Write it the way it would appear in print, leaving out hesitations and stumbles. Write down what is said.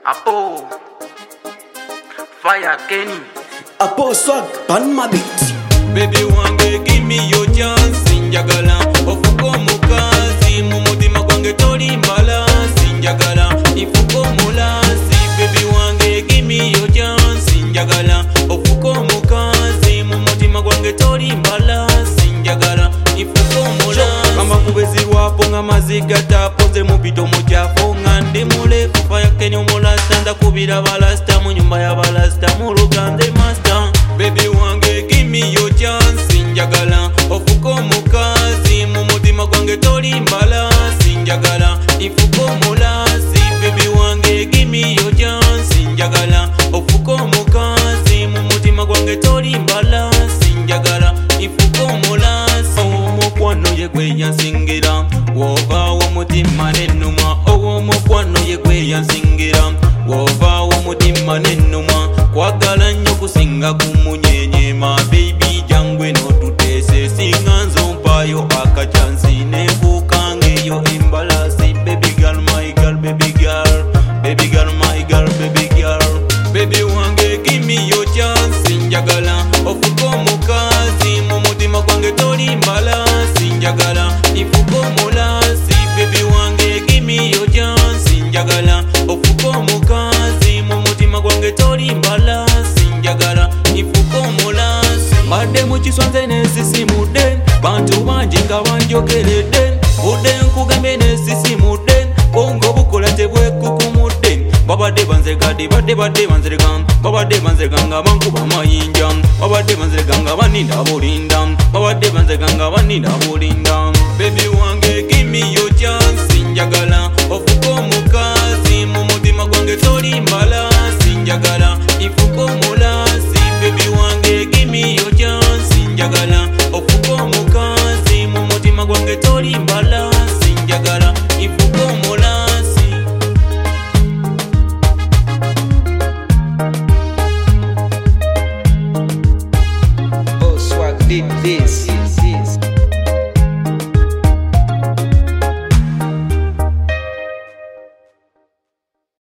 Apo Fire Kenny Apo swag pan my beat. Baby wange give me your chance njagala ofuko mukazi mu mutima gwange toli mbalansi njagala ifuko mulansi. Baby wange give me your chance njagala ofuko mukazi mu mutima gwange toli mbalansi njagala ifuko mulansi. Kama kubezirwapo nga maziga taponze mu bito mukyafo nga ndi mulefu Fire Kenny omulasta ndakubira balasta mu nyumba ya balasta mu Luganda master. Baby wange give me your chance njagala ofuko mukazi mu mutima gwange toli mbalansi njagala ifuko mulansi. Baby wange give me your chance njagala ofuko mukazi mu mutima gwange toli mbalansi njagala ifuko mulansi. Omukwano ye gwe yansingira wovaawo mutima n'ennuma. Omukwano ye gwe yansingira wovaawo mutima n'ennuma. Kwagala nnyo kusinga kumunyenyema baby jangwe n'otuteese singa nzompayo akachansi nebuukangeyo embalasi. Baby girl my girl baby girl baby girl my girl baby girl. Baby wange give me your chance njagala ofuko mukazi mu mutima gwange toli mbalansi njagala ifuko mulansi. Baby wange give me your chance njagala ofuko mukazi mu mutima gwange toli mbalansi njagala ifuko mulansi. Mbadde mu kiswanze nesisimudde bantu bangi nga banjogeredde budde nkugambye nesisimudde bongo bukola tebwekukumudde. Babadde banzegade badde banzerega babadde banzerega nga bankuba mayinja babadde banzerega nga baninda bulinda babadde banzerega nga baninda bulinda. Baby wange give me your chance njagala ofuko mukazi mu mutima gwange toli mbalansi njagala ifuko mulansi. Baby wange give me your chance njagala ofuko mukazi mu mutima gwange toli